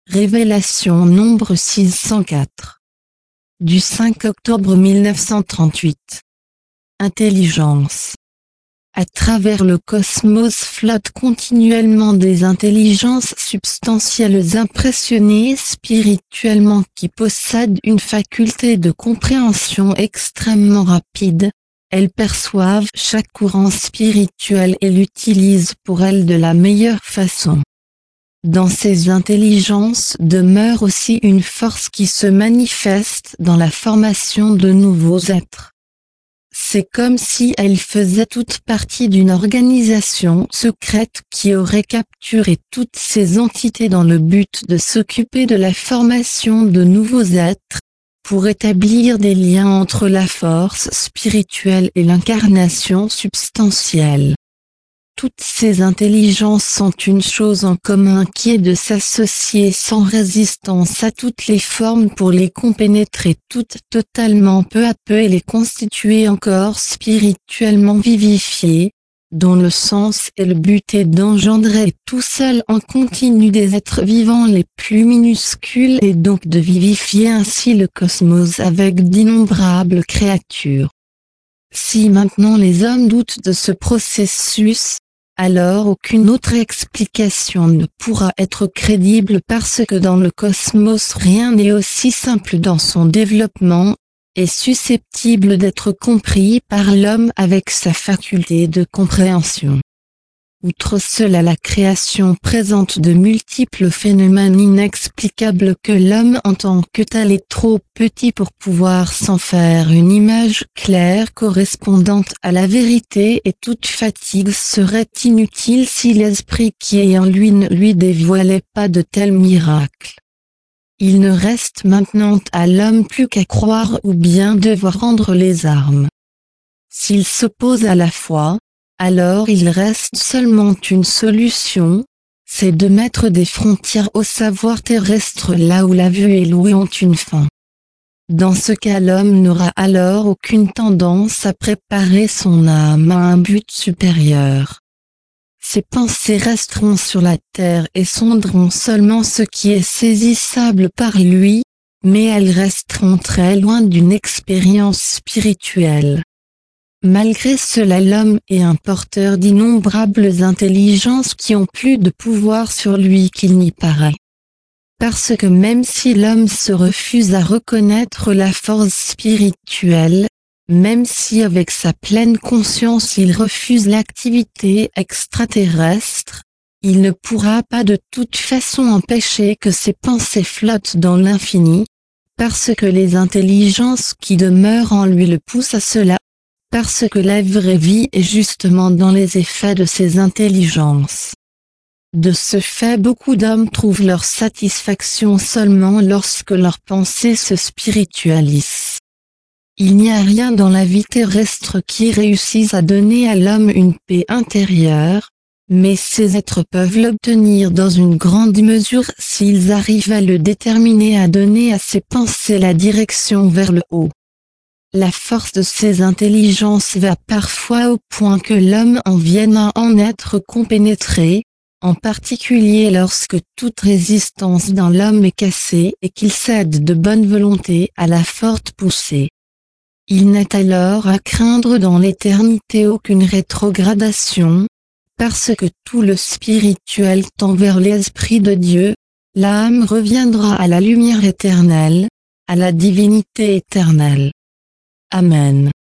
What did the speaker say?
Révélation nombre 604. Du 5 octobre 1938. Intelligence. À travers le cosmos flottent continuellement des intelligences substantielles impressionnées spirituellement qui possèdent une faculté de compréhension extrêmement rapide. Elles perçoivent chaque courant spirituel et l'utilisent pour elles de la meilleure façon. Dans ces intelligences demeure aussi une force qui se manifeste dans la formation de nouveaux êtres. C'est comme si elles faisaient toute partie d'une organisation secrète qui aurait capturé toutes ces entités dans le but de s'occuper de la formation de nouveaux êtres, pour établir des liens entre la force spirituelle et l'incarnation substantielle. Toutes ces intelligences ont une chose en commun qui est de s'associer sans résistance à toutes les formes pour les compénétrer toutes totalement peu à peu et les constituer en corps spirituellement vivifiés, dont le sens et le but est d'engendrer tout seul en continu des êtres vivants les plus minuscules et donc de vivifier ainsi le cosmos avec d'innombrables créatures. Si maintenant les hommes doutent de ce processus, alors aucune autre explication ne pourra être crédible parce que dans le cosmos rien n'est aussi simple dans son développement, et susceptible d'être compris par l'homme avec sa faculté de compréhension. Outre cela, la création présente de multiples phénomènes inexplicables que l'homme en tant que tel est trop petit pour pouvoir s'en faire une image claire correspondante à la vérité, et toute fatigue serait inutile si l'esprit qui est en lui ne lui dévoilait pas de tels miracles. Il ne reste maintenant à l'homme plus qu'à croire ou bien devoir rendre les armes. S'il s'oppose à la foi, alors il reste seulement une solution, c'est de mettre des frontières au savoir terrestre là où la vue et l'ouïe ont une fin. Dans ce cas, l'homme n'aura alors aucune tendance à préparer son âme à un but supérieur. Ses pensées resteront sur la terre et sonderont seulement ce qui est saisissable par lui, mais elles resteront très loin d'une expérience spirituelle. Malgré cela, l'homme est un porteur d'innombrables intelligences qui ont plus de pouvoir sur lui qu'il n'y paraît. Parce que même si l'homme se refuse à reconnaître la force spirituelle, même si avec sa pleine conscience il refuse l'activité extraterrestre, il ne pourra pas de toute façon empêcher que ses pensées flottent dans l'infini, parce que les intelligences qui demeurent en lui le poussent à cela. Parce que la vraie vie est justement dans les effets de ces intelligences. De ce fait, beaucoup d'hommes trouvent leur satisfaction seulement lorsque leurs pensées se spiritualisent. Il n'y a rien dans la vie terrestre qui réussisse à donner à l'homme une paix intérieure, mais ces êtres peuvent l'obtenir dans une grande mesure s'ils arrivent à le déterminer à donner à ses pensées la direction vers le haut. La force de ces intelligences va parfois au point que l'homme en vienne à en être compénétré, en particulier lorsque toute résistance dans l'homme est cassée et qu'il cède de bonne volonté à la forte poussée. Il n'est alors à craindre dans l'éternité aucune rétrogradation, parce que tout le spirituel tend vers l'Esprit de Dieu, l'âme reviendra à la lumière éternelle, à la divinité éternelle. Amen.